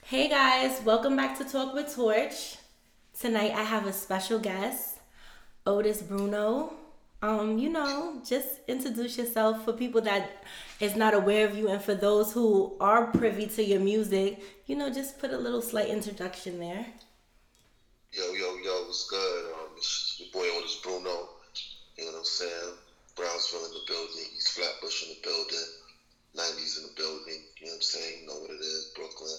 Hey guys, welcome back to Talk with Torch. Tonight I have a special guest, Otis Bruno. Just introduce yourself for people that is not aware of you and for those who are privy to your music, just put a little slight introduction there. Yo, what's good? It's your boy Otis Bruno. You know what I'm saying? Brownsville in the building, East Flatbush in the building, 90s in the building. You know what I'm saying? You know what it is, Brooklyn.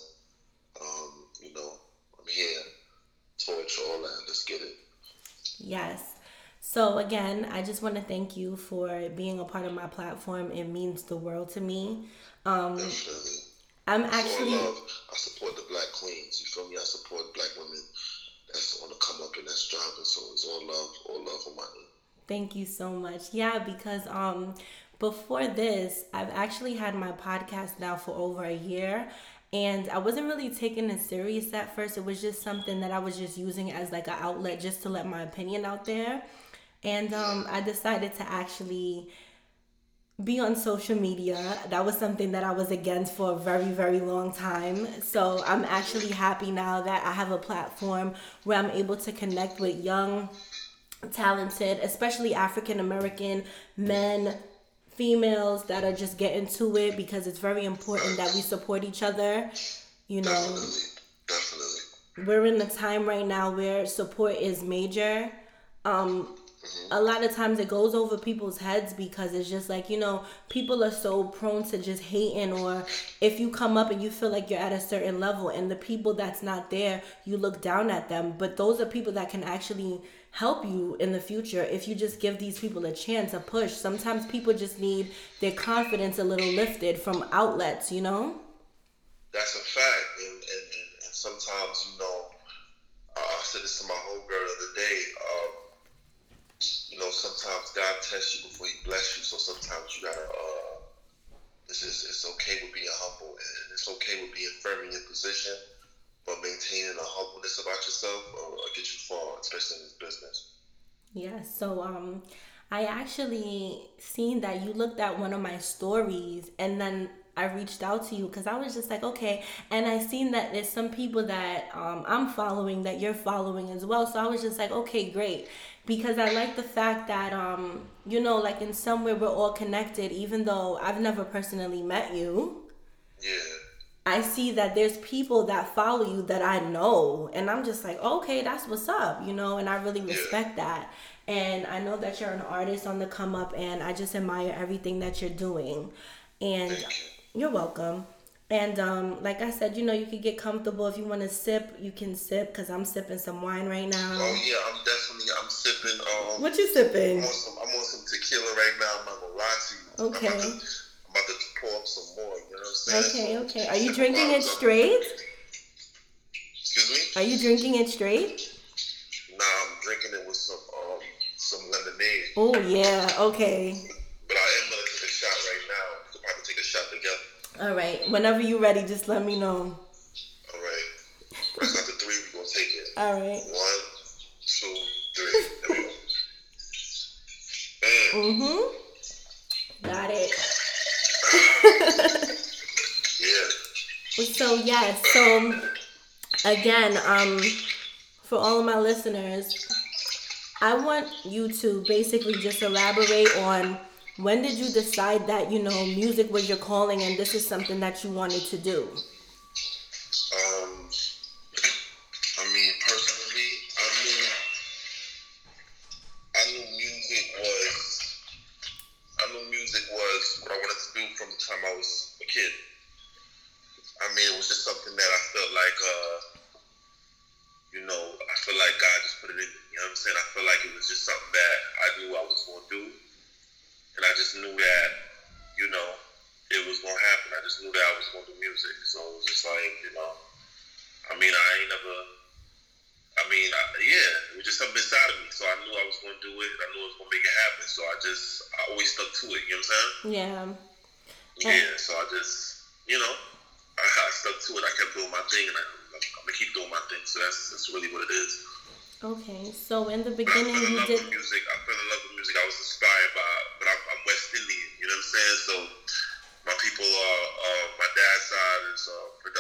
I'm here. Torch, all that. Let's get it. Yes. So again, I just want to thank you for being a part of my platform. It means the world to me. Um, Definitely. I'm It's all actually love. I support the black queens. You feel me? I support black women that's on the come up and that's driving. So it's all love on my end. Thank you so much. Yeah, because before this, I've actually had my podcast now for over a year, and I wasn't really taking it serious at first. It was just something that I was just using as like an outlet just to let my opinion out there. And I decided to actually be on social media. That was something that I was against for a very, very long time. So I'm actually happy now that I have a platform where I'm able to connect with young talented, especially African American men, females that are just getting to it because it's very important that we Facts. support each other. You know, Definitely. Definitely. we're in a time right now where support is major. A lot of times it goes over people's heads because it's just like, people are so prone to just hating, or if you come up and you feel like you're at a certain level and the people that's not there, you look down at them. But those are people that can actually help you in the future if you just give these people a chance, a push. Sometimes people just need their confidence a little lifted from outlets. That's a fact. And sometimes, I said this to my homegirl the other day. Sometimes God tests you before He bless you. So sometimes you gotta. It's okay with being humble, and it's okay with being firm in your position, but maintaining a humbleness about yourself will get you far, especially in this business. Yeah, so I actually seen that you looked at one of my stories and then I reached out to you because I was just like, okay, and I seen that there's some people that I'm following that you're following as well. So I was just like, okay, great. Because I like the fact that like in some way we're all connected, even though I've never personally met you. Yeah, I see that there's people that follow you that I know, and I'm just like, okay, that's what's up, and I really yeah. respect that. And I know that you're an artist on the come up, and I just admire everything that you're doing. And Thank you. you're welcome. And like I said, you can get comfortable. If you want to sip, you can sip, because I'm sipping some wine right Oh now. yeah, I'm sipping. What you sipping? I'm on some tequila right now. I'm not gonna lie to you. Okay. I'm about to pour up some more. You know what I'm saying? So Okay, okay. Are you sipping drinking it bottoms up. straight? Excuse Are me. you drinking it straight? Nah, I'm drinking it with some lemonade. Oh, yeah. Okay. But I am gonna take a shot right now. We could probably take a shot together. All right. Whenever you're ready, just let me know. All right. Right after three, we're gonna take it. All right. One, two, three. There we go. Bam. Mm-hmm. Got it. Yeah. So yes. So again, for all of my listeners, I want you to basically just elaborate on when did you decide that music was your calling and this is something that you wanted to do. Um, I mean, personally, I knew music was, I knew music was what I wanted to do from the time I was a kid. I mean, it was just something that I felt like, I feel like God just put it in me. You know what I'm saying? I feel like it was just something that I knew I was going to do, and I just knew that, you know, it was going to happen. I just knew that I was going to do music. So it was just like, I mean, I ain't never. Yeah, it was just something inside of me. So I knew I was going to do it. I knew I was going to make it happen. So I always stuck to it. You know what I'm saying? Yeah. Eh, Yeah. So I just, I stuck to it. I kept doing my thing, and I'm gonna keep doing my thing. So that's really what it is. Okay. So in the But I beginning, fell in you love did. with music. I fell in love with music. I was inspired by, but I'm West Indian. You know what I'm saying? So my people are, my dad's side is got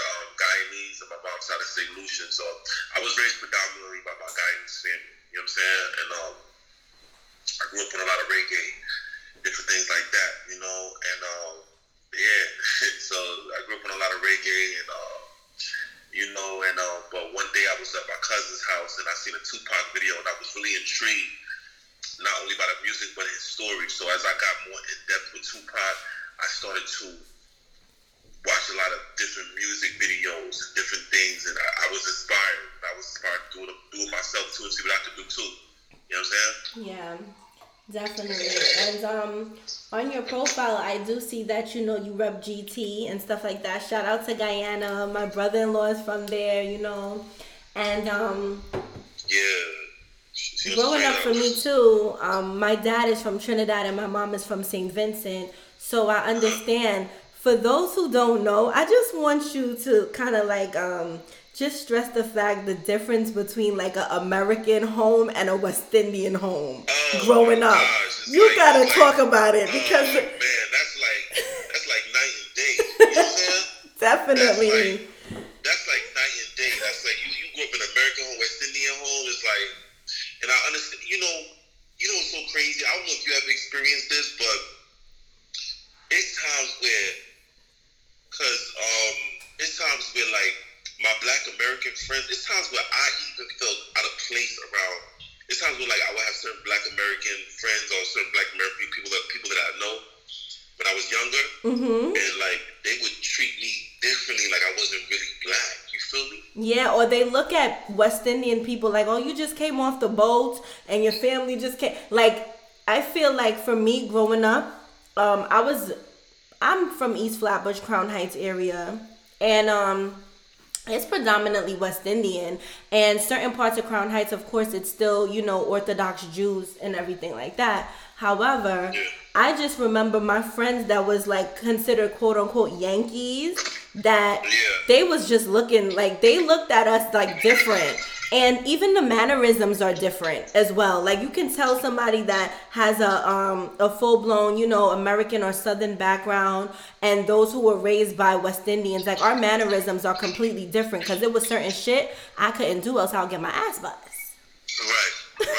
Guyanese and my mom's side is St. Lucian. So I was raised predominantly by my Guyanese family. You know what I'm saying? And I grew up on a lot of reggae, different things like that, you know. And yeah, so I grew up on a lot of reggae, and you know. And but one day I was at my cousin's house and I seen a Tupac video, and I was really intrigued, not only by the music but his story. So as I got more in depth with Tupac, I started to watch a lot of different music videos and different things, and I was inspired. I was inspired to do it myself too, and see what I could do too. You know what I'm saying? Yeah, definitely. And on your profile, I do see that you rep GT and stuff like that. Shout out to Guyana. My brother-in-law is from there, and yeah. Growing up for me too, my dad is from Trinidad and my mom is from St. Vincent, so I understand. For those who don't know, I just want you to kind of like just stress the difference between like an American home and a West Indian home. Growing up, you gotta talk about it because man, that's like night and day. You know what I'm saying? Definitely. That's like night and day. That's like you grew up in an American home, West Indian home. It's like, and I understand. You know what's so crazy? I don't know if you ever experienced this, but it's times where, it's times where like my Black American friends, it's times where I even felt out of place around. It's times where like I would have certain Black American friends or certain Black American people that I know when I was younger, and like they would treat me differently, like I wasn't really Black. You feel me? Yeah, or they look at West Indian people like, oh, you just came off the boat and your family just came. Like, I feel like for me growing up, I'm from East Flatbush, Crown Heights area, and it's predominantly West Indian, and certain parts of Crown Heights, of course, it's still, Orthodox Jews and everything like that. However, I just remember my friends that was like considered quote unquote Yankees, that they was just looking like, they looked at us like different. And even the mannerisms are different as well. Like you can tell somebody that has a full-blown, American or Southern background, and those who were raised by West Indians, like our mannerisms are completely different, because there was certain shit I couldn't do, else I'll get my ass buzzed. Right.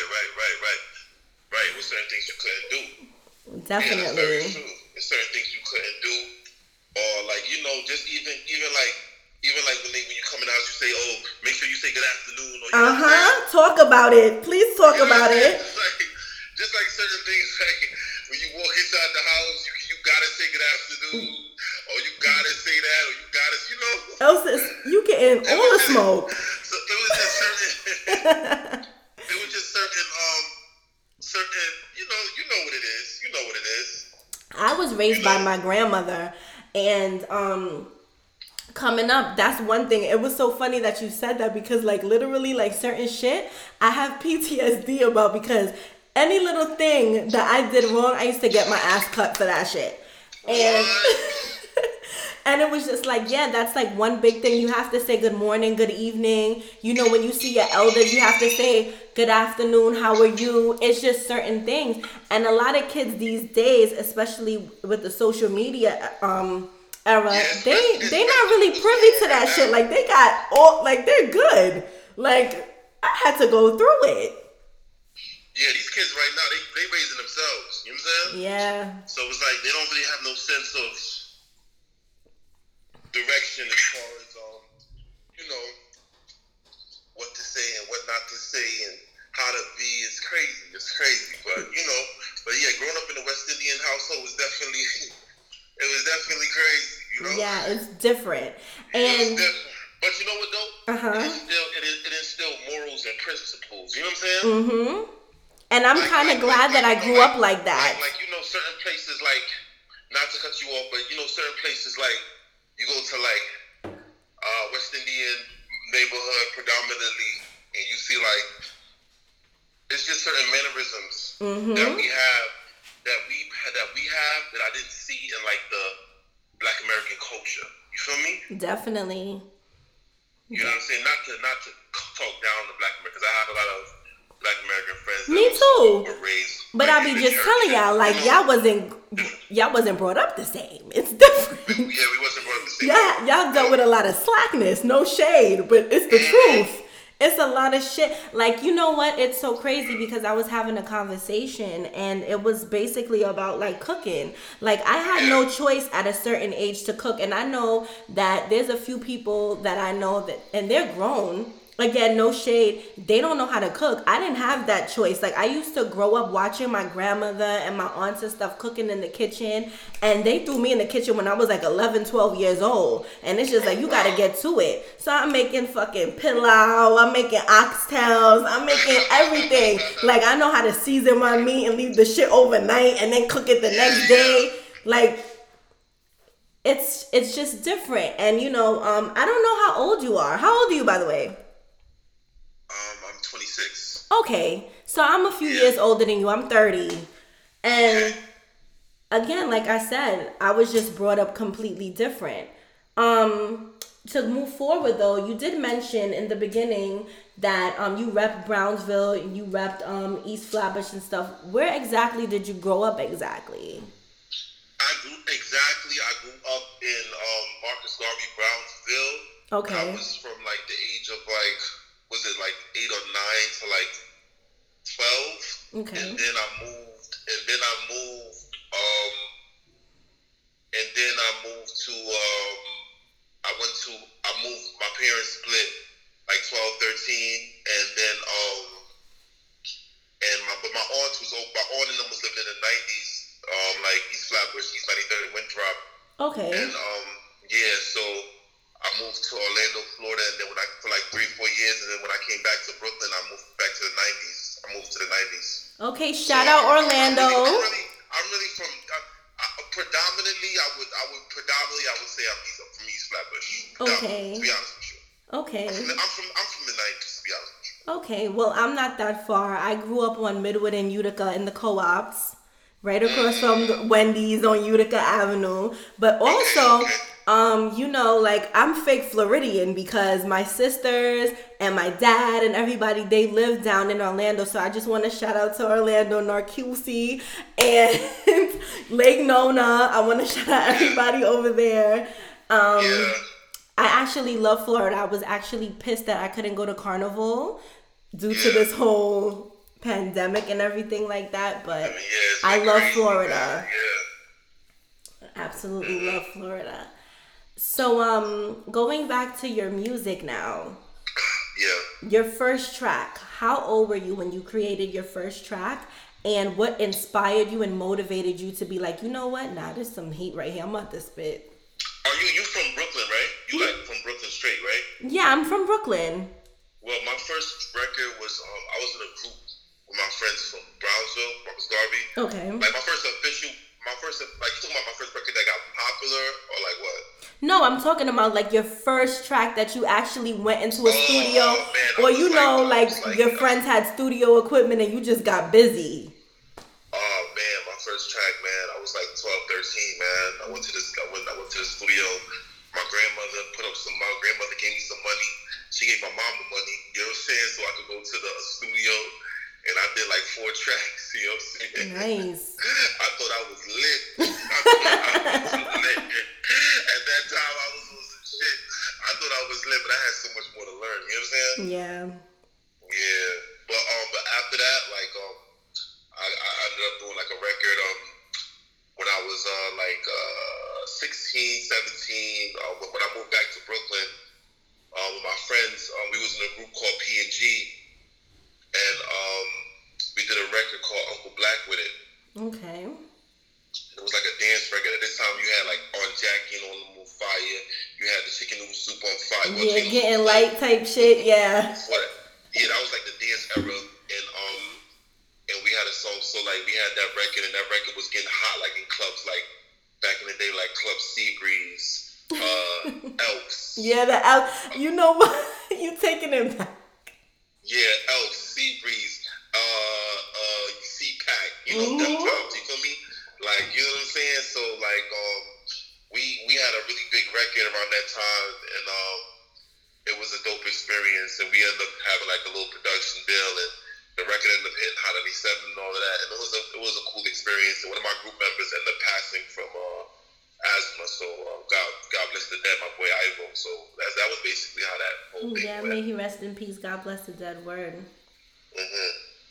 With certain things you couldn't do. Definitely. Yeah, that's very true. There's certain things you couldn't do, or like just even like when you come in the house, you say, "Oh, make sure you say good afternoon." Or, Talk about it. Please talk about it. Just like certain things, like when you walk inside the house, you gotta say good afternoon, or you gotta say that, or you gotta, Else you getting all the smoke. So it was just certain. It was just certain. You know what it is. You know what it is. I was raised by my grandmother, and coming up, that's one thing. It was so funny that you said that, because like literally like certain shit I have PTSD about, because any little thing that I did wrong, I used to get my ass cut for that shit. And and it was just like, yeah, that's like one big thing. You have to say good morning, good evening. When you see your elders, you have to say good afternoon, how are you? It's just certain things. And a lot of kids these days, especially with the social media era, they not really privy to that shit. Like they got all, like they're good. Like I had to go through it. Yeah, these kids right now, they raising themselves. You know what I'm saying? Yeah. So it's like they don't really have no sense of direction as far as what to say and what not to say and how to be. It's crazy. But yeah, growing up in a West Indian household was definitely crazy. Yeah, it's different. And but you know what though? It instilled morals and principles. You know what I'm saying? And I'm kind of glad that I grew up like that. Like certain places, like, not to cut you off, but certain places like you go to like West Indian neighborhood predominantly, and you see like it's just certain mannerisms that we have that I didn't see in like the Black American culture. You feel me? Definitely. You know what I'm saying? Not to talk down to Black Americans. I have a lot of Black American friends Me that too. were raised. But like, I be in the just church telling and, y'all, like, you know, y'all wasn't brought up the same. It's different. we wasn't brought up the same. Y'all dealt with a lot of slackness, no shade, but it's the truth. It's a lot of shit. Like, you know what? It's so crazy because I was having a conversation and it was basically about like cooking. Like, I had no choice at a certain age to cook. And I know that there's a few people that I know that, and they're grown. Again, no shade. They don't know how to cook. I didn't have that choice. Like, I used to grow up watching my grandmother and my aunts and stuff cooking in the kitchen. And they threw me in the kitchen when I was like 11, 12 years old. And it's just like, you got to get to it. So I'm making fucking pilau. I'm making oxtails. I'm making everything. Like, I know how to season my meat and leave the shit overnight and then cook it the next day. Like, it's just different. And, you know, I don't know how old you are. How old are you, by the way? I'm 26. Okay, so I'm a few years older than you. I'm 30. And again, like I said, I was just brought up completely different. To move forward though, you did mention in the beginning that you repped Brownsville, you repped East Flatbush and stuff. Where exactly did you grow up exactly? I grew up in Marcus Garvey, Brownsville. Okay. I was from like the age of like, was it like 8 or 9 to like 12? Okay. And then I moved to my parents split like 12, 13, and then but my aunt and them was living in the 90s, like East Flatbush, East 93rd, and Winthrop. Okay. And so I moved to Orlando, Florida, and then for like 3-4 years, and then when I came back to Brooklyn, I moved back to the 90s. I moved to the 90s. Okay, shout out Orlando. I'm really from predominantly. I would say I'm from East Flatbush. Okay. To be honest with you. Okay. I'm from the 90s. To be honest with you. Okay. Well, I'm not that far. I grew up on Midwood and Utica in the co-ops, right across from the Wendy's on Utica Avenue. But also, you know, like I'm fake Floridian because my sisters and my dad and everybody, they live down in Orlando. So I just want to shout out to Orlando, Narcousie, and Lake Nona. I want to shout out everybody over there. I actually love Florida. I was actually pissed that I couldn't go to Carnival due to this whole pandemic and everything like that. But I love Florida. Absolutely love Florida. So, going back to your music now. Yeah. Your first track. How old were you when you created your first track? And what inspired you and motivated you to be like, you know what? Nah, there's some heat right here. I'm about to spit. Are you from Brooklyn, right? You like from Brooklyn straight, right? Yeah, I'm from Brooklyn. Well, my first record was I was in a group with my friends from Brownsville, Marcus Garvey. Okay. Like you talking about my first record that got popular or like what? No, I'm talking about like your first track that you actually went into a studio, or your friends had studio equipment and you just got busy. Oh man, my first track, man, I was like 12, 13, man. I went to the studio. My grandmother gave me some money. She gave my mom the money, you know what I'm saying? So I could go to the studio, and I did like 4 tracks, you know what I'm saying? Nice. I thought I was lit. At that time, I was losing shit. I thought I was lit, but I had so much more to learn, you know what I'm saying? Yeah. Yeah. But after that, like, I ended up doing like a record when I was 16, 17, when I moved back to Brooklyn with my friends. We was in a group called P&G, and we did a record called Uncle Black with it. Okay. It was like a dance record. At this time, you had like On Jackie and On the Move Fire. You had the Chicken Noodle Soup on Fire. Yeah, Getting Light type shit. Yeah. Yeah, that was like the dance era, and we had a song. So like we had that record, and that record was getting hot, like in clubs, like back in the day, like Club Seabreeze, Elks. Yeah, the Elks. You know what? You taking it back. Yeah, Elks, Seabreeze, CPAC. You know, them times. You feel me? Like, you know what I'm saying? So like, we had a really big record around that time, and it was a dope experience, and we ended up having like a little production deal, and the record ended up hitting Hot 97 and all of that, and it was a cool experience. And one of my group members ended up passing from asthma, so God bless the dead, my boy Ivo. So that was basically how that whole thing Yeah, went. may he rest in peace. God bless the dead word. Mm-hmm.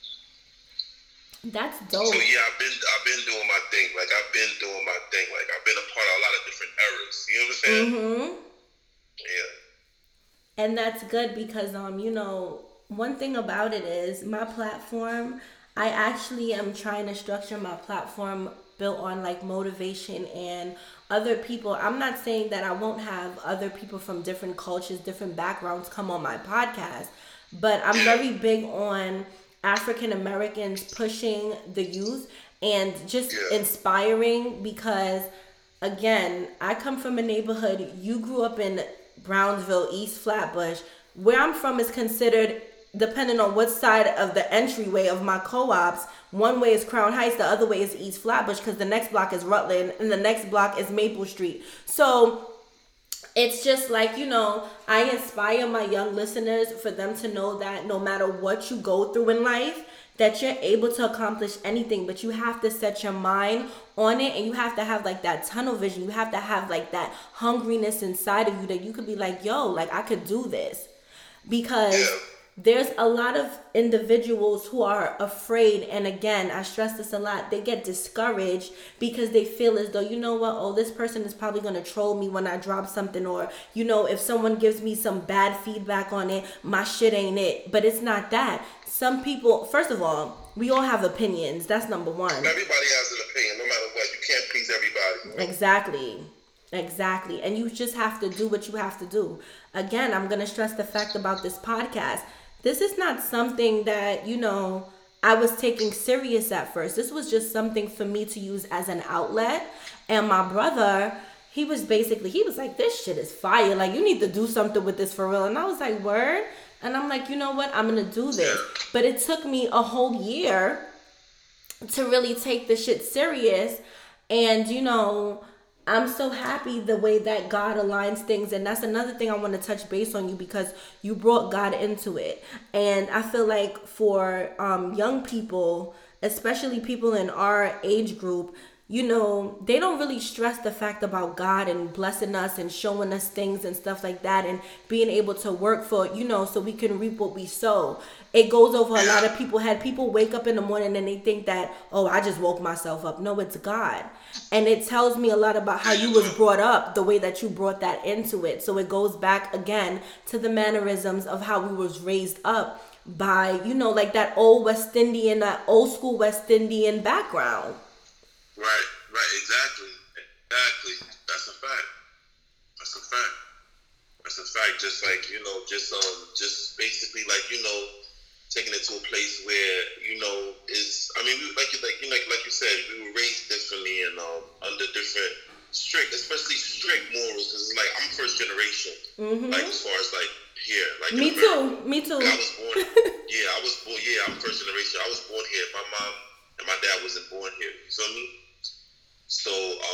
That's dope. So yeah, I've been doing my thing. Like I've been doing my thing. Like I've been a part of a lot of different eras. You know what I'm saying? Mm-hmm. Yeah. And that's good because one thing about it is my platform, I actually am trying to structure my platform built on like motivation and other people. I'm not saying that I won't have other people from different cultures, different backgrounds come on my podcast, but I'm very big on African Americans pushing the youth and just inspiring because again, I come from a neighborhood, you grew up in Brownsville, East Flatbush. Where I'm from is considered, depending on what side of the entryway of my co-ops, one way is Crown Heights, the other way is East Flatbush because the next block is Rutland and the next block is Maple Street. So it's just like, I inspire my young listeners for them to know that no matter what you go through in life, that you're able to accomplish anything, but you have to set your mind on it and you have to have like that tunnel vision. You have to have like that hungriness inside of you that you could be like, yo, like I could do this. Because there's a lot of individuals who are afraid, and again, I stress this a lot, they get discouraged because they feel as though, you know what, oh, this person is probably going to troll me when I drop something, or, if someone gives me some bad feedback on it, my shit ain't it. But it's not that. Some people, first of all, we all have opinions. That's number one. Everybody has an opinion, no matter what. You can't please everybody. Exactly. And you just have to do what you have to do. Again, I'm going to stress the fact about this podcast. This is not something that, I was taking serious at first. This was just something for me to use as an outlet. And my brother, he was like, this shit is fire. Like, you need to do something with this for real. And I was like, word? And I'm like, you know what? I'm going to do this. But it took me a whole year to really take this shit serious. And, I'm so happy the way that God aligns things. And that's another thing I want to touch base on you because you brought God into it. And I feel like for young people, especially people in our age group, they don't really stress the fact about God and blessing us and showing us things and stuff like that and being able to work for, so we can reap what we sow. It goes over a lot of people. Had people wake up in the morning and they think that, oh, I just woke myself up. No, it's God. And it tells me a lot about how you was brought up, the way that you brought that into it. So it goes back again to the mannerisms of how we was raised up by, like that old school West Indian background. Right, exactly. That's a fact. Just like, just basically like, taking it to a place where, is, I mean, like you said, we were raised differently and under different especially strict morals. Cause it's like, I'm first generation, like as far as like here, like me too. Like, I was born, I'm first generation. I was born here. My mom and my dad wasn't born here. You feel me? So,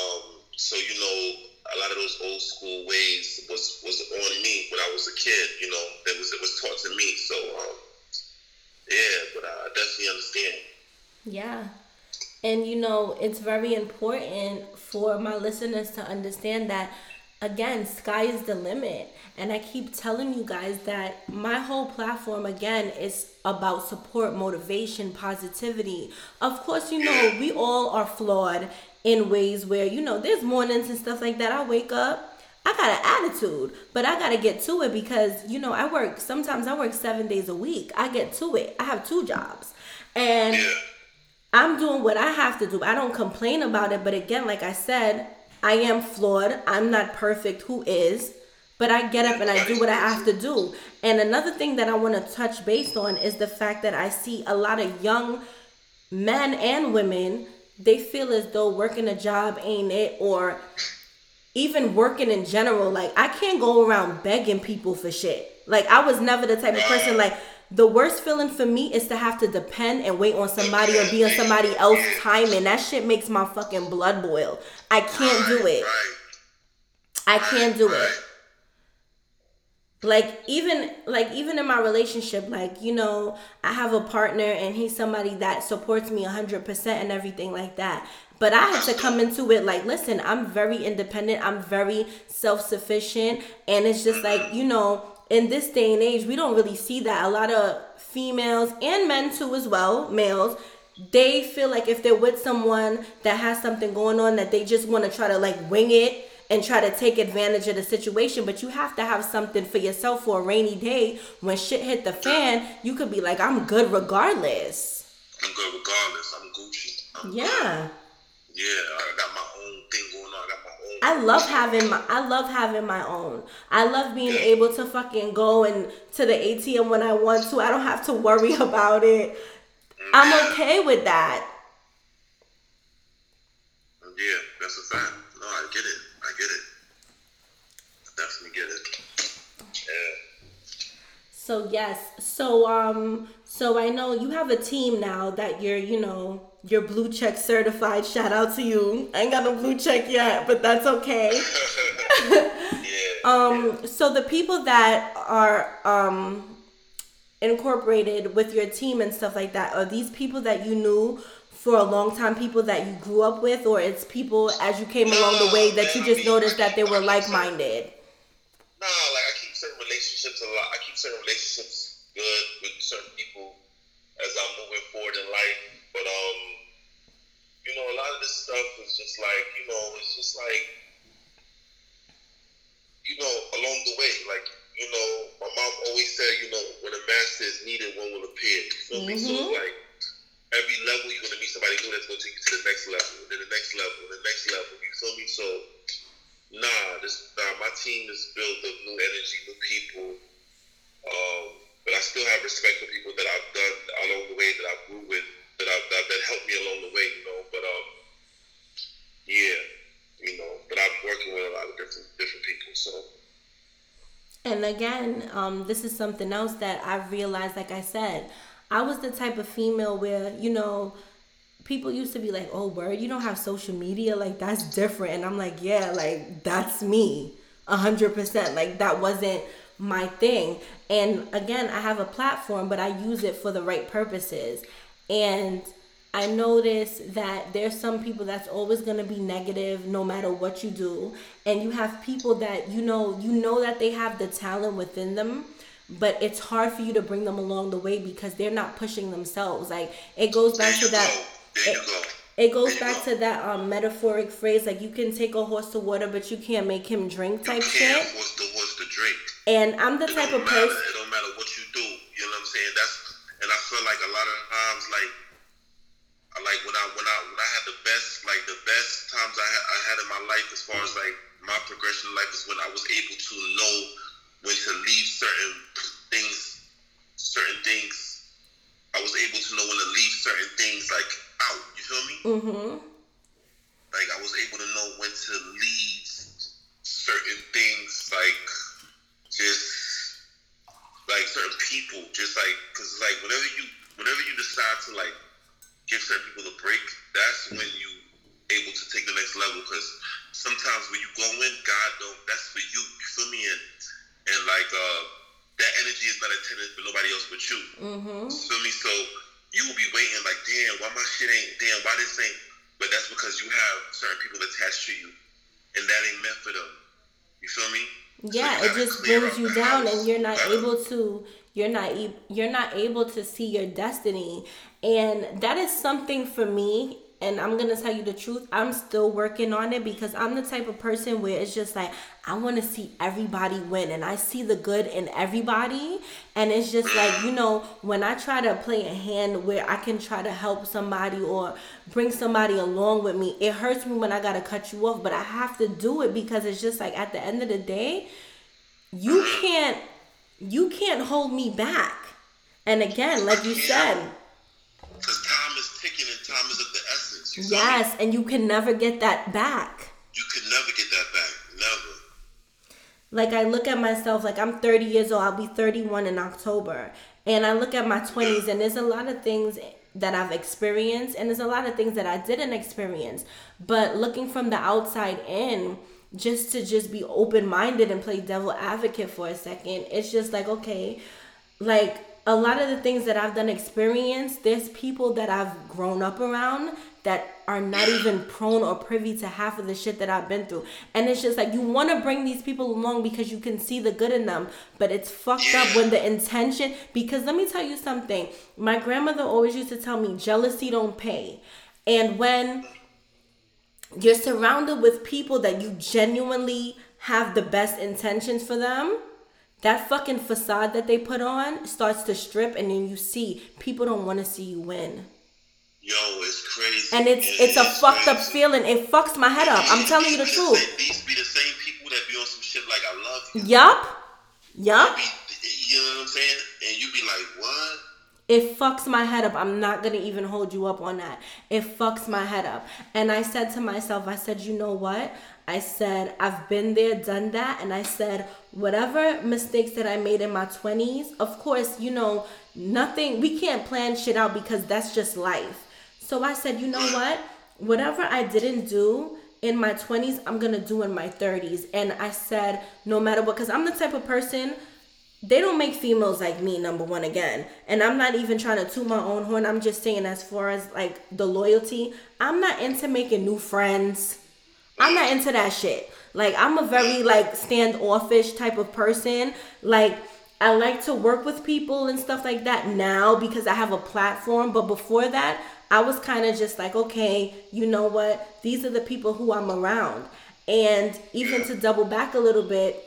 a lot of those old school ways was on me when I was a kid. It was taught to me. So, but I definitely understand. Yeah. And, it's very important for my listeners to understand that, again, sky is the limit. And I keep telling you guys that my whole platform, again, is about support, motivation, positivity. Of course, we all are flawed in ways where, there's mornings and stuff like that. I wake up, I got an attitude, but I got to get to it because, sometimes I work 7 days a week. I get to it. I have 2 jobs and I'm doing what I have to do. I don't complain about it. But again, like I said, I am flawed. I'm not perfect. Who is? But I get up and I do what I have to do. And another thing that I want to touch base on is the fact that I see a lot of young men and women, they feel as though working a job ain't it, or even working in general. Like, I can't go around begging people for shit. Like, I was never the type of person, like, the worst feeling for me is to have to depend and wait on somebody or be on somebody else's time. And that shit makes my fucking blood boil. I can't do it. I can't do it. Even in my relationship, like, you know, I have a partner and he's somebody that supports me 100% and everything like that. But I had to come into it like, listen, I'm very independent, I'm very self-sufficient, and it's just like, you know, in this day and age we don't really see that. A lot of females and men too as well, males, they feel like if they're with someone that has something going on, that they just want to try to like wing it and try to take advantage of the situation. But you have to have something for yourself for a rainy day. When shit hit the fan, you could be like, I'm good regardless. I'm good regardless. I'm Gucci. Yeah. Good. Yeah, I got my own thing going on. I got my own. I love having my own. I love being able to fucking go and to the ATM when I want to. I don't have to worry about it. I'm okay with that. Yeah, that's a fact. No, I get it. I definitely get it. Yeah. So yes. So I know you have a team now that you're blue check certified. Shout out to you. I ain't got no blue check yet, but that's okay. Yeah. So the people that are incorporated with your team and stuff like that, are these people that you knew for a long time, people that you grew up with, or it's people as you came along the way that you just noticed that they were like-minded? Nah, like I keep certain relationships good with certain people as I'm moving forward in life. But you know, a lot of this stuff is just like, you know, it's just like, you know, along the way, like, you know, my mom always said, you know, when a master is needed, one will appear. You feel me? So like every level you're gonna meet somebody new that's gonna take you to the next level, and then the next level, and the next level. You feel me? So my team is built of new energy, new people. But I still have respect for people that I've done along the way, that I grew with, that helped me along the way, you know. But yeah, you know. But I'm working with a lot of different people, so. And again, this is something else that I've realized. Like I said, I was the type of female where, you know, people used to be like, oh, word, you don't have social media? Like, that's different. And I'm like, yeah, like, that's me. 100%. Like, that wasn't my thing. And again, I have a platform, but I use it for the right purposes. And I notice that there's some people that's always going to be negative no matter what you do. And you have people that, you know that they have the talent within them, but it's hard for you to bring them along the way because they're not pushing themselves. Like, it goes back to that. It goes back to that metaphoric phrase, like, you can take a horse to water, but you can't make him drink type shit. You can't force the horse to drink. And I'm the type of person. It don't matter what you do. You know what I'm saying? And I feel like a lot of times, like when I had the best times I had in my life, as far as like my progression in life, is when I was able to know when to leave certain things. I was able to know when to leave certain things like out. You feel me? Mm-hmm. Like I was able to know when to leave certain things, like just like certain people, just like, because like whenever you decide to like give certain people a break, that's when you able to take the next level. Because sometimes when you go in, God don't, that's for you. You feel me? And like that energy is not intended for nobody else but you. Mm-hmm. You feel me? So you will be waiting like, damn, why my shit ain't, damn, why this ain't. But that's because you have certain people attached to you, and that ain't meant for them. You feel me? Yeah, so it just brings you down, and you're not able to see your destiny. And that is something for me, and I'm gonna tell you the truth, I'm still working on it, because I'm the type of person where it's just like, I want to see everybody win, and I see the good in everybody. And it's just like, you know, when I try to play a hand where I can try to help somebody or bring somebody along with me, it hurts me when I gotta cut you off, but I have to do it, because it's just like, at the end of the day, you can't hold me back. And again, like you said, because time is ticking and time is of the essence. Yes, and you can never get that back. You can never get that back. Never. Like, I look at myself, like, I'm 30 years old. I'll be 31 in October. And I look at my 20s, and there's a lot of things that I've experienced, and there's a lot of things that I didn't experience. But looking from the outside in, just to just be open-minded and play devil advocate for a second, it's just like, okay, like a lot of the things that I've done experience, there's people that I've grown up around that are not even prone or privy to half of the shit that I've been through. And it's just like, you want to bring these people along because you can see the good in them, but it's fucked up when the intention, because let me tell you something. My grandmother always used to tell me, jealousy don't pay. And when you're surrounded with people that you genuinely have the best intentions for them, that fucking facade that they put on starts to strip, and then you see people don't want to see you win. Yo, it's crazy. And it's a fucked up feeling. It fucks my head up. I'm telling you the truth. These be the same people that be on some shit like I love you. Yup. You know what I'm saying? And you be like, what? It fucks my head up. I'm not going to even hold you up on that. It fucks my head up. And I said to myself, I said, you know what? I said, I've been there, done that. And I said, whatever mistakes that I made in my 20s, of course, you know, nothing, we can't plan shit out because that's just life. So I said, you know what? Whatever I didn't do in my 20s, I'm going to do in my 30s. And I said, no matter what, because I'm the type of person, they don't make females like me, number one, again. And I'm not even trying to toot my own horn. I'm just saying, as far as like the loyalty, I'm not into making new friends. I'm not into that shit. Like, I'm a very like standoffish type of person. Like, I like to work with people and stuff like that now because I have a platform. But before that, I was kind of just like, okay, you know what? These are the people who I'm around. And even to double back a little bit,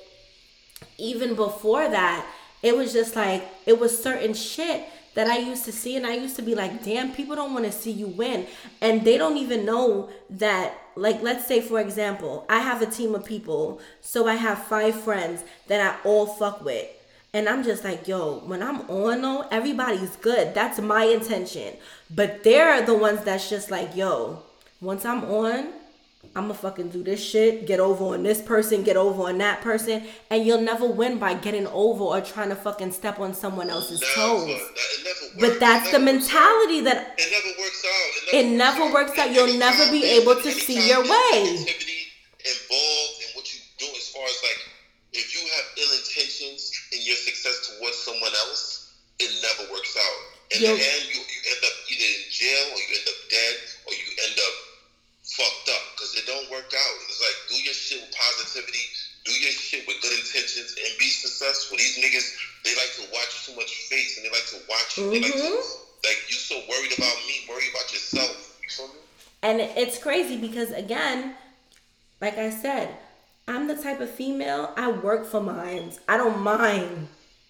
even before that, it was just like, it was certain shit that I used to see, and I used to be like, damn, people don't want to see you win. And they don't even know that, like, let's say, for example, I have a team of people, so I have 5 friends that I all fuck with. And I'm just like, yo, when I'm on though, everybody's good. That's my intention. But they're the ones that's just like, yo, once I'm on, I'm gonna fucking do this shit, get over on this person, get over on that person, and you'll never win by getting over or trying to fucking step on someone else's toes. But that's the mentality that it never works out. It never works out. You'll never be able to see your way. Involved in what you do, as far as like, if you have ill intentions in your success towards someone else, it never works out. In the end, you end up either in jail, or you end up dead, or you end up fucked up, because it don't work out. It's like, do your shit with positivity, do your shit with good intentions, and be successful. These niggas, they like to watch too much face, and they like to watch you. They like to, like, you so worried about me, worry about yourself. You feel me? And it's crazy because, again, like I said, I'm the type of female, I work for mine. I don't mind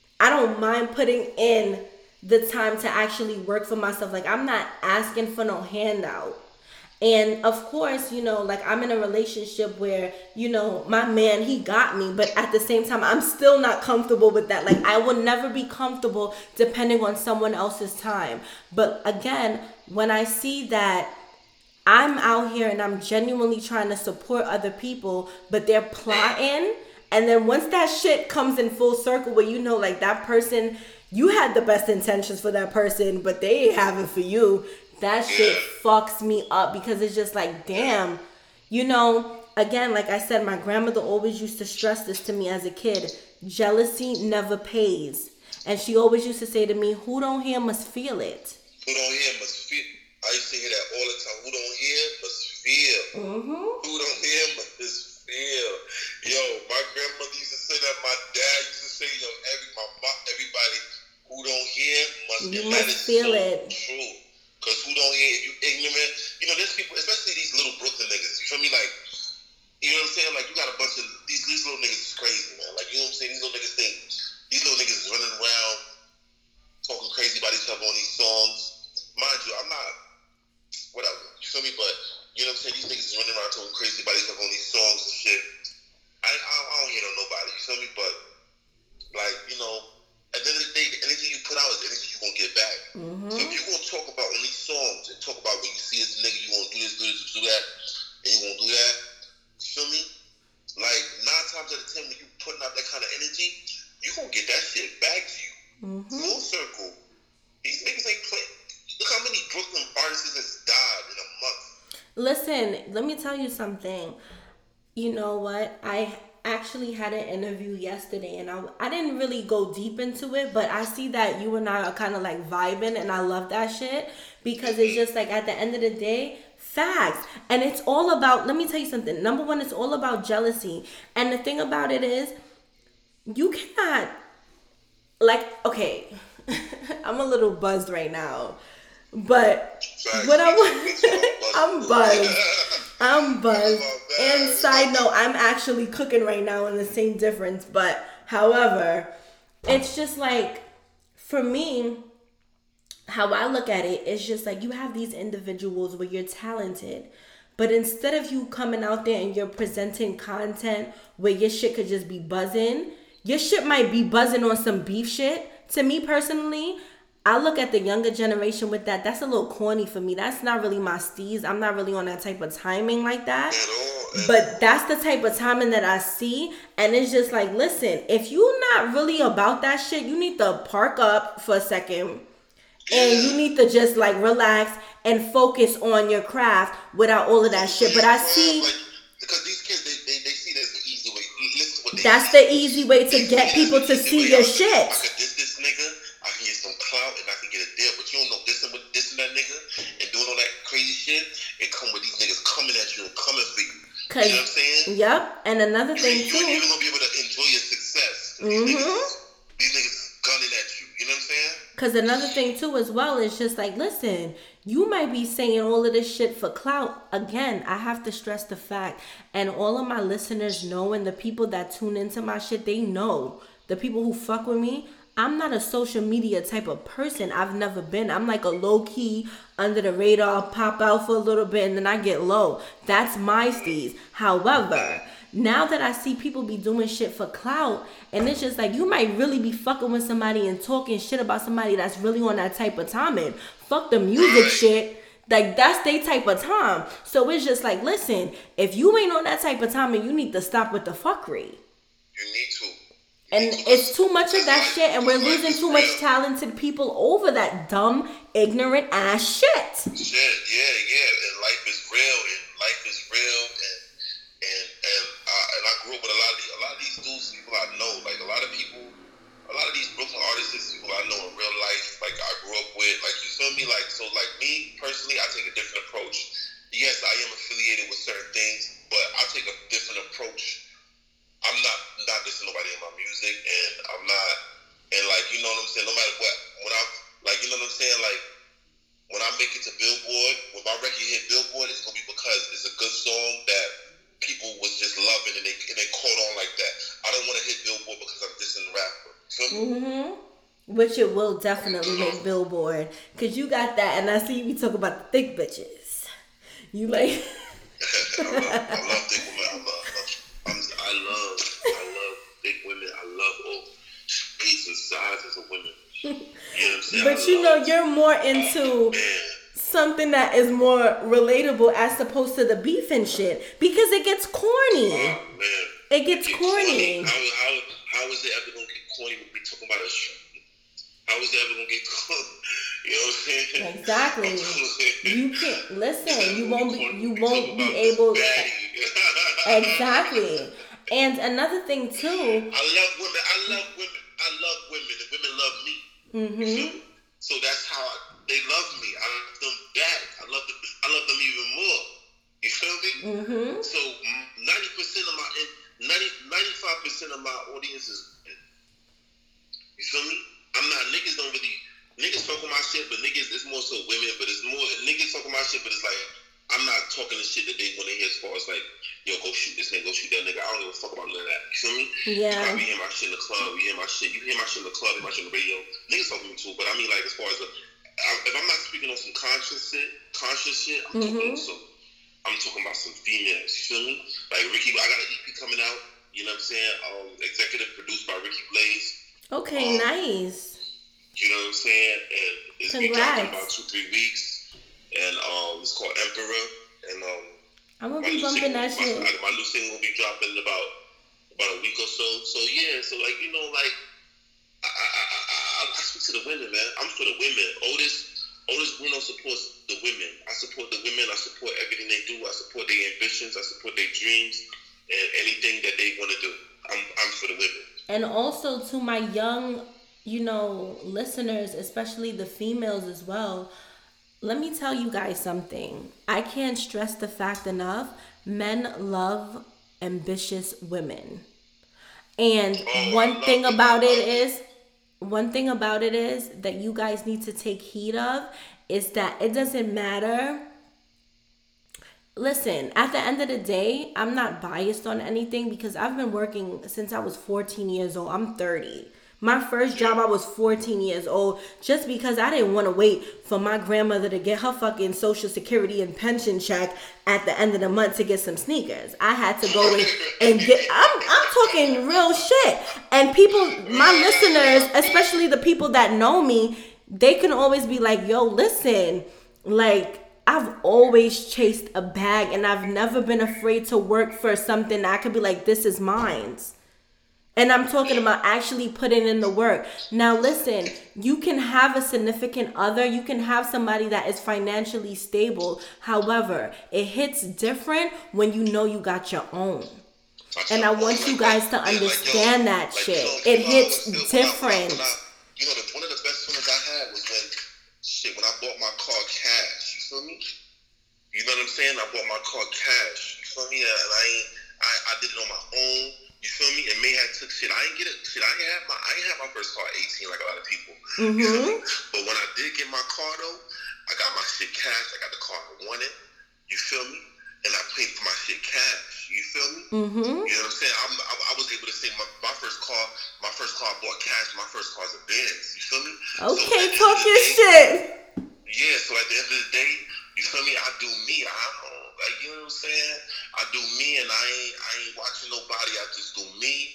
putting in the time to actually work for myself. Like, I'm not asking for no handout. And of course, you know, like, I'm in a relationship where, you know, my man, he got me, but at the same time, I'm still not comfortable with that. Like, I will never be comfortable depending on someone else's time. But again, when I see that I'm out here and I'm genuinely trying to support other people, but they're plotting, and then once that shit comes in full circle where, you know, like, that person, you had the best intentions for that person, but they ain't have it for you. That shit fucks me up, because it's just like, damn, you know, again, like I said, my grandmother always used to stress this to me as a kid. Jealousy never pays. And she always used to say to me, who don't hear must feel it. Who don't hear must feel. I used to hear that all the time. Who don't hear must feel. Who don't hear must feel. Yo, my grandmother used to say that. My dad used to say, yo, everybody who don't hear must feel. That is feel so it. true. Because who don't hear, if you ignorant, you know, there's people, especially these little Brooklyn niggas, you feel me? Like, you know what I'm saying? Like, you got a bunch of, these little niggas is crazy, man. Like, you know what I'm saying? These little niggas think, these little niggas is running around talking crazy about each other on these songs. Mind you, I'm not, whatever, you feel me? But, you know what I'm saying? These niggas is running around talking crazy about each other on these songs and shit. I don't hear on nobody, you feel me? But, like, you know, at the end of the day, the energy you put out is the energy you're going to get back. So if you're going to talk about on these songs and talk about when you see this nigga, you want to do this, do that, and you won't do that, you feel me? Like, 9 times out of 10, when you're putting out that kind of energy, you're going to get that shit back to you. Full circle. These niggas ain't playing. Look how many Brooklyn artists has died in a month. Listen, let me tell you something. You know what? I actually had an interview yesterday and I didn't really go deep into it, but I see that you and I are kind of like vibing and I love that shit because it's just like at the end of the day, facts. And it's all about, let me tell you something. Number one, it's all about jealousy. And the thing about it is, you cannot, like, okay, I'm a little buzzed right now. But what I want, I'm buzzed. I'm buzzed. And side note, I'm actually cooking right now in the same difference. But however, it's just like, for me, how I look at it is just like you have these individuals where you're talented. But instead of you coming out there and you're presenting content where your shit could just be buzzing, your shit might be buzzing on some beef shit. To me personally, I look at the younger generation with that. That's a little corny for me. That's not really my steez. I'm not really on that type of timing like that. But that's the type of timing that I see. And it's just like, listen, if you're not really about that shit, you need to park up for a second. And you need to just like relax and focus on your craft without all of that shit. But I see... Because these kids, they see that's the easy way. Listen to what they that's the easy way to get people to see your shit. I could diss this nigga, I can get some clout, and I can get a deal. But you don't know dissing that nigga and doing all that crazy shit, it come with these niggas coming at you and coming for you. You know what I'm saying? Yep. And another thing too. You ain't even gonna be able to enjoy your success. These niggas gunning at you. You know what I'm saying? Because another thing too as well is just like, listen, you might be saying all of this shit for clout. Again, I have to stress the fact, and all of my listeners know, and the people that tune into my shit, they know. The people who fuck with me, I'm not a social media type of person. I've never been. I'm like a low-key, under the radar, pop out for a little bit, and then I get low. That's my steez. However, now that I see people be doing shit for clout, and it's just like, you might really be fucking with somebody and talking shit about somebody that's really on that type of timing. Fuck the music shit. Like, that's they type of time. So it's just like, listen, if you ain't on that type of timing, you need to stop with the fuckery. You need to. And it's too much of that shit, and we're losing too much talented people over that dumb, ignorant ass shit. Yeah. And life is real, and I grew up with a lot of these dudes, people I know, like a lot of these Brooklyn artists, people I know in real life, like I grew up with, like, you feel me, like, so like me personally, I take a different approach. Yes, I am affiliated with certain things, but I take a different approach. I'm not dissing nobody in my music, and I'm not, and like, you know what I'm saying, no matter what, when I'm, like, you know what I'm saying, like, when I make it to Billboard, when my record hit Billboard, it's gonna be because it's a good song that people was just loving, and they caught on like that. I don't want to hit Billboard because I'm dissing the rapper. Feel me? Which it will definitely make Billboard, cause you got that, and I see you talk about the thick bitches. You like? I love thick women. I love thick women. I love all shapes and sizes of women. You know what I'm saying? But you know, you're more into something that is more relatable as opposed to the beef and shit, because it gets corny. Oh, man. It gets corny. How is it ever gonna get corny when we talking about a show? How is it ever gonna get corny? You know what I'm saying? Exactly. You can't listen. You won't be able. Exactly. And another thing too. I love women. And women love me. So that's how they love me. I love them back. I love them even more. You feel me? So 95% of my audience is, you feel me? Niggas fuck with my shit, but niggas, it's more so women, but it's more, niggas fuck with my shit, but it's like, I'm not talking the shit that they want to hear as far as like, yo, go shoot this nigga, go shoot that nigga. I don't give a fuck about none of that. You feel me? Yeah. You probably hear my shit in the club, you hear my shit in the club, you hear my shit on the radio. Niggas fuck with me too, but I mean, like, as far as if I'm not speaking on some conscious shit, I'm talking about some females. You feel me? Like Ricky, I got an EP coming out. You know what I'm saying? Executive produced by Ricky Blaze. Okay, nice. You know what I'm saying? And it's be dropping in about 2-3 weeks. And it's called Emperor. And I'm gonna be bumping that shit. My new single will be dropping in about a week or so. So yeah, so like, you know, like I speak to the women, man. I'm for the women. Otis Bruno supports the women. I support the women. I support everything they do. I support their ambitions. I support their dreams. and anything that they want to do. I'm for the women. And also to my young, listeners, especially the females as well, let me tell you guys something. I can't stress the fact enough. Men love ambitious women. And one thing about it is that you guys need to take heed of is that it doesn't matter. Listen, at the end of the day, I'm not biased on anything because I've been working since I was 14 years old. I'm 30. My first job, I was 14 years old just because I didn't want to wait for my grandmother to get her fucking Social Security and pension check at the end of the month to get some sneakers. I had to go and get, I'm talking real shit. And people, my listeners, especially the people that know me, they can always be like, yo, listen, like, I've always chased a bag and I've never been afraid to work for something that I could be like, this is mine. And I'm talking about actually putting in the work. Now, listen, you can have a significant other. You can have somebody that is financially stable. However, it hits different when you know you got your own. And I want you guys to understand that shit. It hits different. One of the best feelings I had was when I bought my car cash. You feel me? You know what I'm saying? I bought my car cash. You feel me? And I did it on my own. You feel me? And May had took shit. I ain't get it. Shit, I ain't had my first car at 18 like a lot of people. Mm-hmm. You feel me? But when I did get my car though, I got my shit cash. I got the car I wanted. You feel me? And I paid for my shit cash. You feel me? Mm-hmm. You know what I'm saying? I was able to say my first car I bought cash. My first car's a Benz. You feel me? Okay, so talk your shit. Yeah. So at the end of the day, you feel me? I do me. You know what I'm saying? I do me, and I ain't watching nobody. I just do me.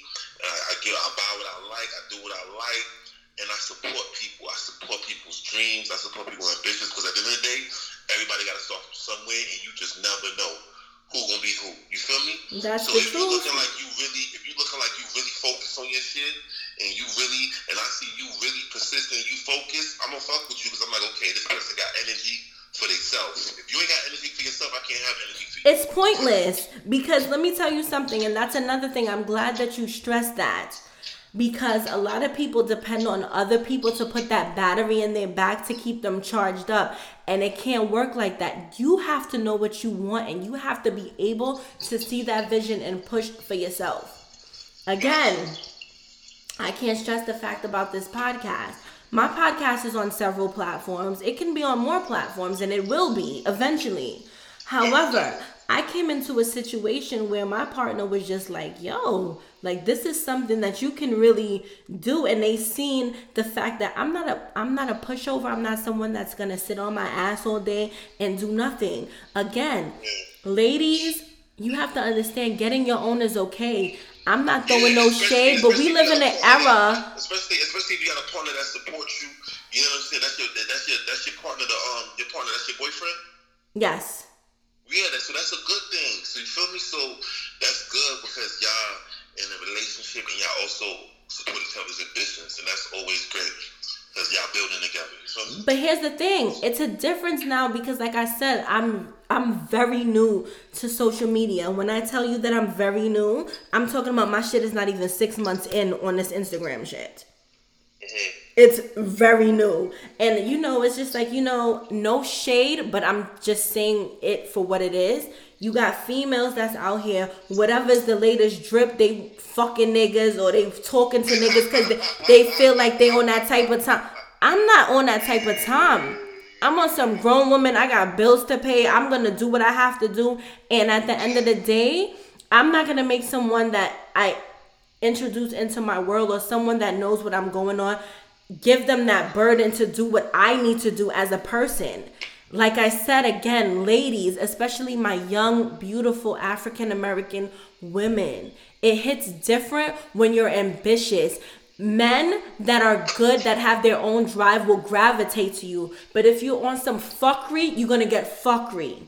I buy what I like. I do what I like, and I support people. I support people's dreams. I support people's ambitions. Because at the end of the day, everybody got to start from somewhere, and you just never know who gonna be who. You feel me? That's so the if truth. If you looking like you really focus on your shit, and I see you really persistent, you focus, I'm gonna fuck with you because I'm like, okay, this person got energy for themselves. If you ain't got energy for yourself, I can't have energy for you. It's pointless because let me tell you something, and that's another thing. I'm glad that you stressed that because a lot of people depend on other people to put that battery in their back to keep them charged up, and it can't work like that. You have to know what you want, and you have to be able to see that vision and push for yourself. Again, I can't stress the fact about this podcast. My podcast is on several platforms. It can be on more platforms, and it will be eventually. However, I came into a situation where my partner was just like, yo, like this is something that you can really do. And they seen the fact that I'm not a pushover. I'm not someone that's going to sit on my ass all day and do nothing. Again, ladies, you have to understand getting your own is okay. I'm not throwing no shade, but we live in an era. Especially if you got a partner that supports you. You know what I'm saying? That's your partner. Your partner. That's your boyfriend. Yes. Yeah. So that's a good thing. So you feel me? So that's good because y'all in a relationship and y'all also support each other's ambitions, and that's always great because y'all building together. You feel me? But here's the thing: it's a difference now because, like I said, I'm very new to social media. When I tell you that I'm very new, I'm talking about my shit is not even 6 months in on this Instagram shit. Mm-hmm. It's very new. And, it's just like, no shade, but I'm just saying it for what it is. You got females that's out here, whatever's the latest drip, they fucking niggas or they talking to niggas because they feel like they on that type of time. I'm not on that type of time. I'm on some grown woman. I got bills to pay. I'm going to do what I have to do. And at the end of the day, I'm not going to make someone that I introduce into my world or someone that knows what I'm going on, give them that burden to do what I need to do as a person. Like I said, again, ladies, especially my young, beautiful African-American women, it hits different when you're ambitious. Men that are good, that have their own drive will gravitate to you. But if you're on some fuckery, you're going to get fuckery.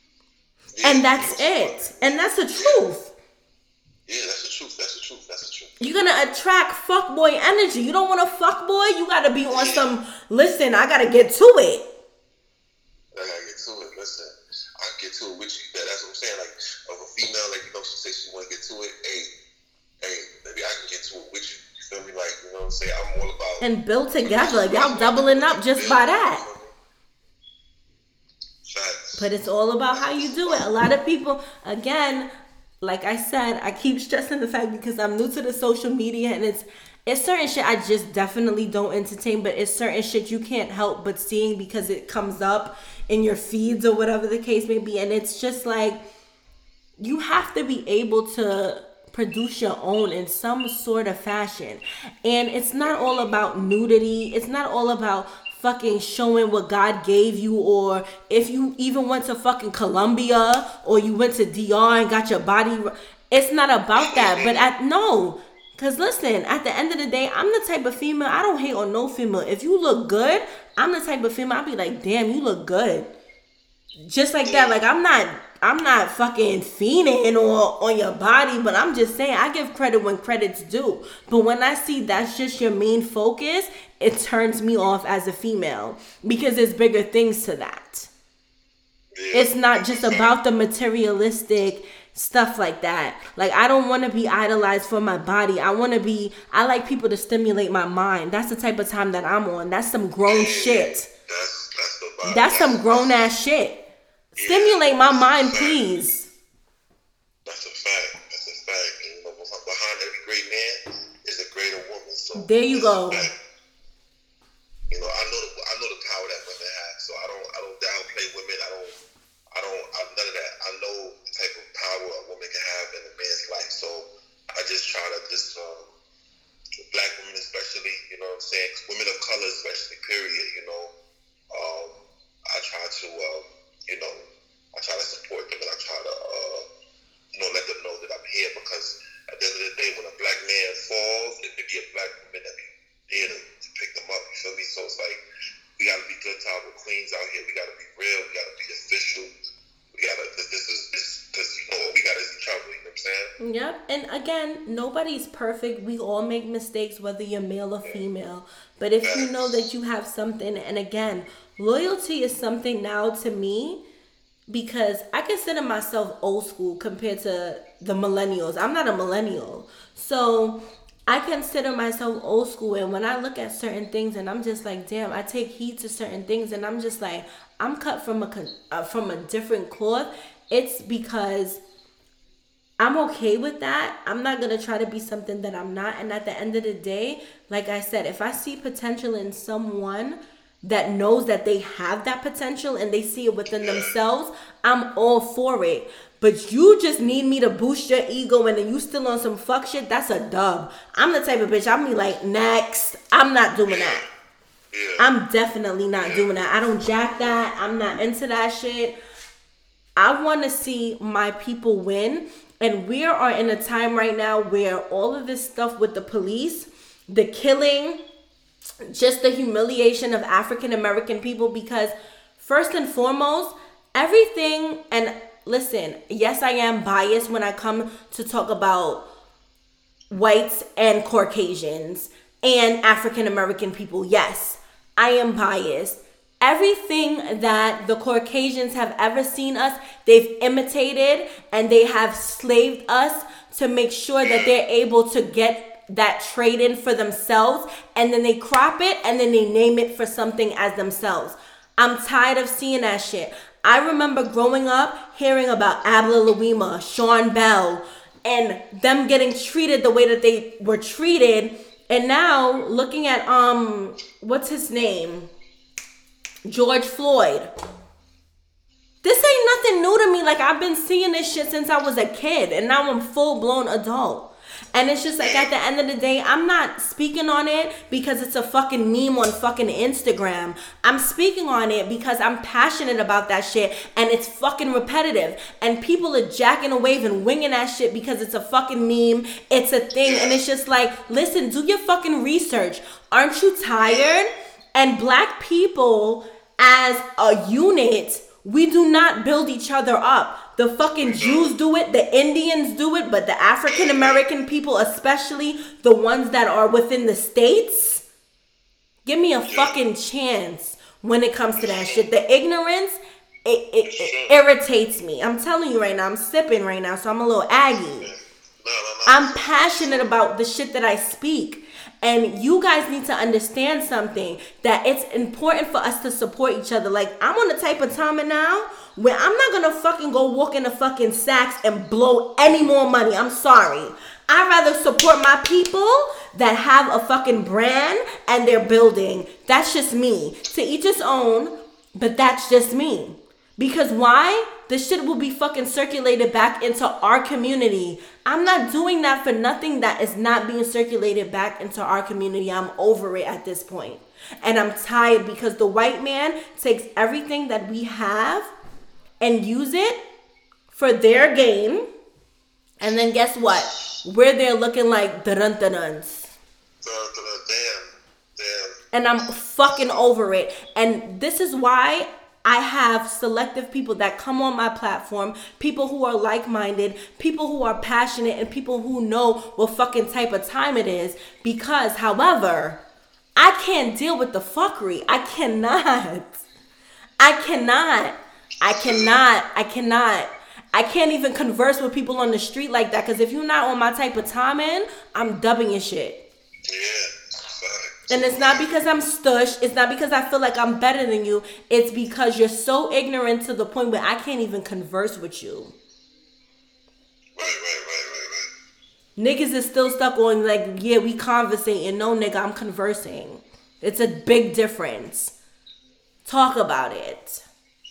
And that's it. And that's the truth. Yeah, that's the truth. That's the truth. That's the truth. You're going to attract fuckboy energy. You don't want a fuckboy? You got to be on some, listen, I got to get to it. I got to get to it. Listen, I get to it with you. That's what I'm saying. Like, of a female, like, you know, she says she want to get to it. Hey, maybe I can get to it with you. You feel me? Like, you know what I'm saying? I'm all about and build together. Y'all doubling up just by that. But it's all about how you do it. A lot of people, again, like I said, I keep stressing the fact because I'm new to the social media, and it's certain shit I just definitely don't entertain, but it's certain shit you can't help but seeing because it comes up in your feeds or whatever the case may be. And it's just like, you have to be able to produce your own in some sort of fashion. And it's not all about nudity. It's not all about fucking showing what God gave you, or if you even went to fucking Colombia or you went to DR and got your body. It's not about that. But no. Because listen, at the end of the day, I'm the type of female, I don't hate on no female. If you look good, I'm the type of female, I'll be like, damn, you look good. Just like that. Like, I'm not fucking fiending on your body, but I'm just saying, I give credit when credit's due. But when I see that's just your main focus, it turns me off as a female because there's bigger things to that. It's not just about the materialistic stuff like that. Like, I don't want to be idolized for my body. I like people to stimulate my mind. That's the type of time that I'm on. That's some grown shit. That's some grown ass shit. Stimulate my mind, please. That's a fact. And, you know, behind every great man is a greater woman. So there you go. You know, I know the power that women have. So I don't downplay women. I don't none of that. I know the type of power a woman can have in a man's life. So I just try to black women especially, you know what I'm saying? Women of color especially, period, you know. I try to support them, and I try to, let them know that I'm here, because at the end of the day, when a black man falls, it may be a black woman that be there to pick them up, you feel me? So it's like, we got to be good to our queens out here. We got to be real. We got to be official. We got to, because, you know, we got to each other, you know what I'm saying? Yep. And again, nobody's perfect. We all make mistakes, whether you're male or female. But if you know that you have something, and again, loyalty is something now to me, because I consider myself old school compared to the millennials. I'm not a millennial. So I consider myself old school. And when I look at certain things and I'm just like, damn, I take heed to certain things, and I'm just like, I'm cut from a different cloth. It's because I'm okay with that. I'm not going to try to be something that I'm not. And at the end of the day, like I said, if I see potential in someone that knows that they have that potential and they see it within themselves, I'm all for it. But you just need me to boost your ego and then you still on some fuck shit, that's a dub. I'm the type of bitch, I'll be like, next. I'm not doing that. I'm definitely not doing that. I don't jack that. I'm not into that shit. I want to see my people win. And we are in a time right now where all of this stuff with the police, the killing, just the humiliation of African American people, because first and foremost, everything, and listen, yes, I am biased when I come to talk about whites and Caucasians and African American people. Yes, I am biased. Everything that the Caucasians have ever seen us, they've imitated, and they have slaved us to make sure that they're able to get that trade in for themselves, and then they crop it and then they name it for something as themselves. I'm tired of seeing that shit. I remember growing up hearing about Abla Louima, Sean Bell, and them getting treated the way that they were treated. And now looking at what's his name? George Floyd. This ain't nothing new to me. Like, I've been seeing this shit since I was a kid, and now I'm full-blown adult. And it's just like, at the end of the day, I'm not speaking on it because it's a fucking meme on fucking Instagram. I'm speaking on it because I'm passionate about that shit, and it's fucking repetitive. And people are jacking a wave and winging that shit because it's a fucking meme. It's a thing. And it's just like, listen, do your fucking research. Aren't you tired? And black people as a unit, we do not build each other up. The fucking Jews do it, the Indians do it, but the African American people, especially the ones that are within the states, give me a fucking chance when it comes to that shit. The ignorance it irritates me. I'm telling you right now, I'm sipping right now, so I'm a little aggy. I'm passionate about the shit that I speak. And you guys need to understand something, that it's important for us to support each other. Like, I'm on the type of time now where I'm not gonna fucking go walk in the fucking Saks and blow any more money. I'm sorry. I'd rather support my people that have a fucking brand and they're building. That's just me. To each his own, but that's just me. Because why? The shit will be fucking circulated back into our community. I'm not doing that for nothing that is not being circulated back into our community. I'm over it at this point. And I'm tired because the white man takes everything that we have and use it for their gain. And then guess what? We're there looking like dun-dun-duns. Damn. And I'm fucking over it. And this is why I have selective people that come on my platform, people who are like-minded, people who are passionate, and people who know what fucking type of time it is. Because, however, I can't deal with the fuckery. I cannot. I can't even converse with people on the street like that. Because if you're not on my type of timing, I'm dubbing your shit. Yeah. And it's not because I'm stush. It's not because I feel like I'm better than you. It's because you're so ignorant to the point where I can't even converse with you. Right. Niggas is still stuck on like, yeah, we conversating. No, nigga, I'm conversing. It's a big difference. Talk about it.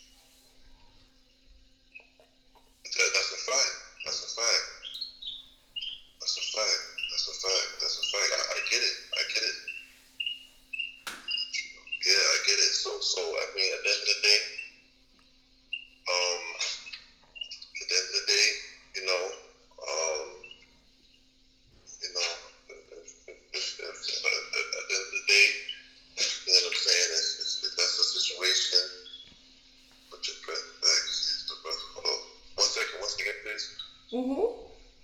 That's a fact. I get it. Yeah, I get it. So I mean, at the end of the day, you know, if at the end of the day, you know what I'm saying? If that's the situation, put your breath back. Hold on. One second, please. Mm-hmm.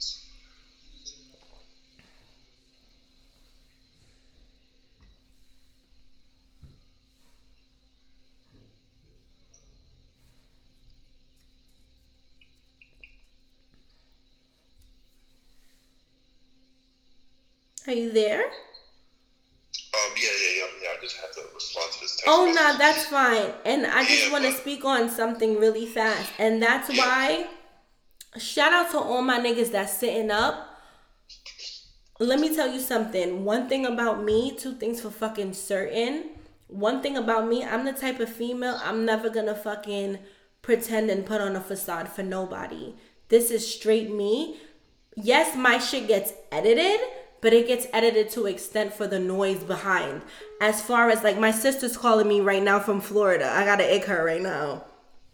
Are you there? Yeah. I just have to respond to this text. Oh, no, that's fine. And I just want to speak on something really fast. And that's why, shout out to all my niggas that's sitting up. Let me tell you something. One thing about me, two things for fucking certain. One thing about me, I'm the type of female, I'm never gonna fucking pretend and put on a facade for nobody. This is straight me. Yes, my shit gets edited, but it gets edited to an extent for the noise behind. As far as, like, my sister's calling me right now from Florida. I gotta ick her right now.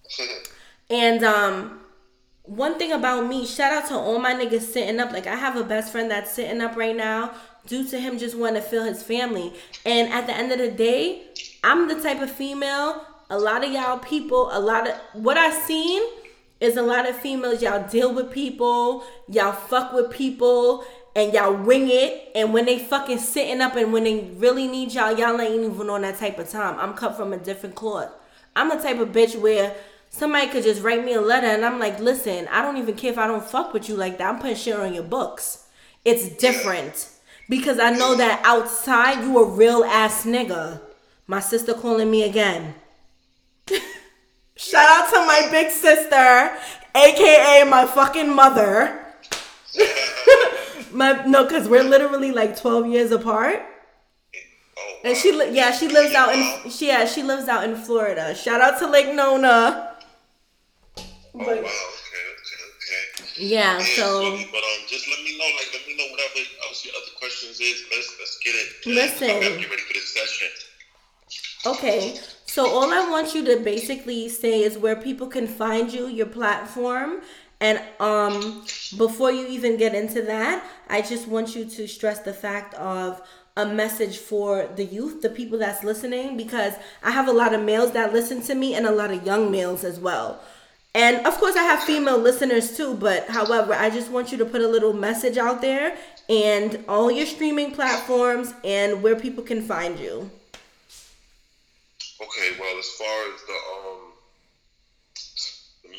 And, one thing about me, shout out to all my niggas sitting up. Like, I have a best friend that's sitting up right now due to him just wanting to feel his family. And at the end of the day, I'm the type of female, a lot of y'all people, what I seen is a lot of females, y'all deal with people, y'all fuck with people, and y'all wing it. And when they fucking sitting up and when they really need y'all ain't even on that type of time. I'm cut from a different cloth. I'm the type of bitch where somebody could just write me a letter and I'm like, listen, I don't even care if I don't fuck with you like that. I'm putting shit on your books. It's different. Because I know that outside you a real ass nigga. My sister calling me again. Shout out to my big sister, aka my fucking mother. Cause we're literally like 12 years apart. And she lives out in Florida. Shout out to Lake Nona. But, wow, okay. Yeah, so. But just let me know whatever else your other questions is. Let's get it. Listen. I'm get ready for this session. Okay, so all I want you to basically say is where people can find you, your platform, and before you even get into that, I just want you to stress the fact of a message for the youth, the people that's listening, because I have a lot of males that listen to me and a lot of young males as well. And of course I have female listeners too, but however, I just want you to put a little message out there and all your streaming platforms and where people can find you. Okay, well, as far as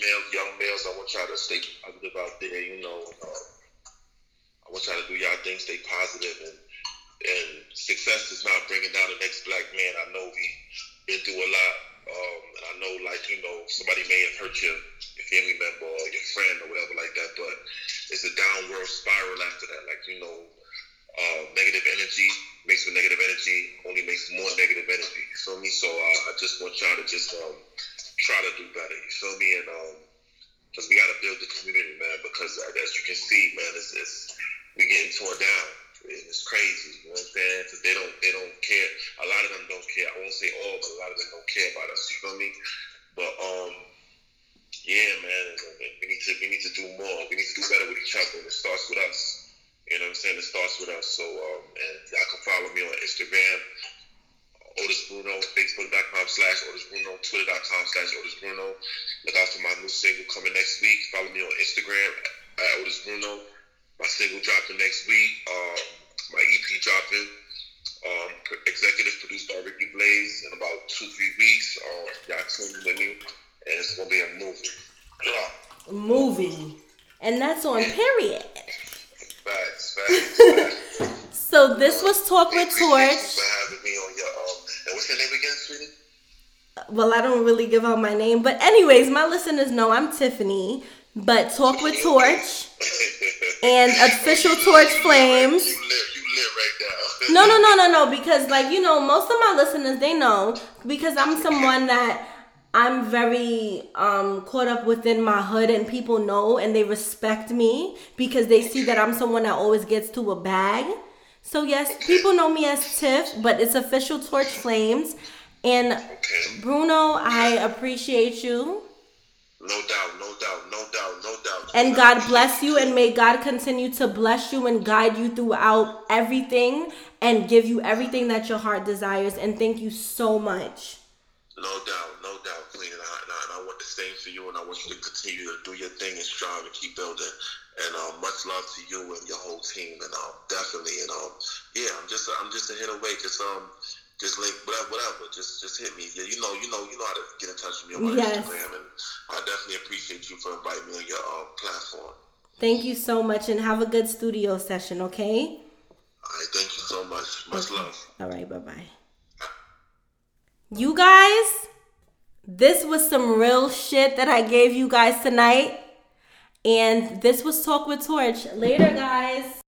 young males, I want y'all to stay positive out there. You know, I want y'all to do y'all thing, stay positive, and success is not bringing down the next black man. I know we been through a lot, and I know, like, you know, somebody may have hurt your family member or your friend or whatever like that, but it's a downward spiral after that. Like, you know, negative energy mixed with negative energy only makes more negative energy. You feel me? So I just want y'all to just try to do better. You feel me? And because we got to build the community, man. Because as you can see, man, it's we getting torn down. It's crazy. You know what I'm saying? Because they don't care. A lot of them don't care. I won't say all, but a lot of them don't care about us. You feel me? But yeah, man. We need to do more. We need to do better with each other. And it starts with us. You know what I'm saying? It starts with us. So, and y'all can follow me on Instagram, Otis Bruno, Facebook.com/Otis Bruno, Twitter.com/Otis Bruno. Look out for my new single coming next week. Follow me on Instagram at Otis Bruno. My single dropping next week. My EP dropping. Executive produced by Ricky Blaze in about 2-3 weeks. Y'all tune in with me, and it's gonna be a movie. Yeah. Movie, and that's on period. Facts. So this was Talk with Torch. Thank you for having me on your and what's your name again, sweetie? Well, I don't really give out my name, but anyways, my listeners know I'm Tiffany. But Talk with Torch and Official Torch Flames. You live right now. No. Because, like, you know, most of my listeners, they know, because I'm someone that I'm very caught up within my hood, and people know and they respect me because they see that I'm someone that always gets to a bag. So yes, people know me as Tiff, but it's Official Torch Flames. And Bruno, I appreciate you. No doubt. And God bless you, and may God continue to bless you and guide you throughout everything and give you everything that your heart desires. And thank you so much. No doubt, Queen. And I want the same for you, and I want you to continue to do your thing and strive and keep building. And much love to you and your whole team. And definitely. And yeah, I'm just a hit away. Just link whatever. Just hit me. Yeah, you know how to get in touch with me on my Instagram, and I definitely appreciate you for inviting me on your platform. Thank you so much, and have a good studio session. Okay. All right. Thank you so much. Much love. All right. Bye. You guys, this was some real shit that I gave you guys tonight. And this was Talk with Torch. Later, guys.